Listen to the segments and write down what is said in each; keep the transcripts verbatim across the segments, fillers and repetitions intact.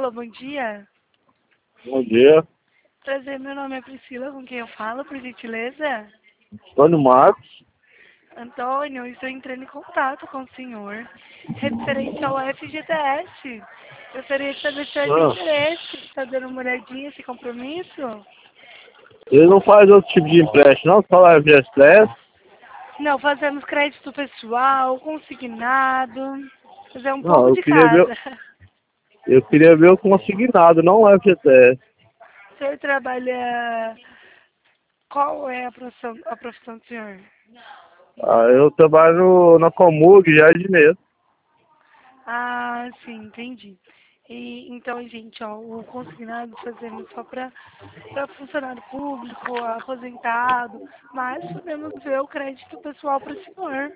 Alô, bom dia. Bom dia. Prazer, meu nome é Priscila, com quem eu falo, por gentileza? Antônio Marcos. Antônio, eu estou entrando em contato com o senhor, referente ao F G T S. Gostaria de saber se o senhor tem Ah, interesse, está dando uma olhadinha esse compromisso? ele não faz outro tipo de empréstimo, não? Só F G S. Não, fazemos crédito pessoal, consignado, fazer um Não, pouco eu de queria ver, cada. eu queria ver o consignado, não o F G T S. O senhor trabalha... Qual é a profissão, a profissão do senhor? Ah, eu trabalho na Comug já de dinheiro. Ah, sim, entendi. E, então, gente, ó, o consignado fazemos só para funcionário público, aposentado, mas podemos ver o crédito pessoal para o senhor.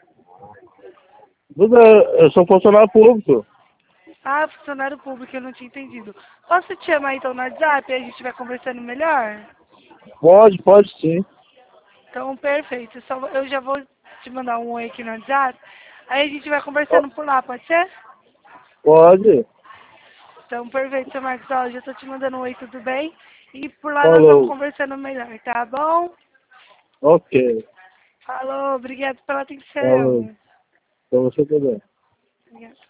Eu sou funcionário público. Ah, funcionário público, eu não tinha entendido. Posso te chamar então no WhatsApp e a gente vai conversando melhor? Pode, pode sim. Então, perfeito. Só, eu já vou te mandar um oi aqui no WhatsApp, aí a gente vai Ó, conversando por lá, pode ser? pode. Então, perfeito, seu Marcos. Ó, já tô te mandando um oi, tudo bem? E por lá nós vamos Falou. conversando melhor, tá bom? Ok. Falou, obrigado pela Falou. atenção. Pra você também. Obrigada.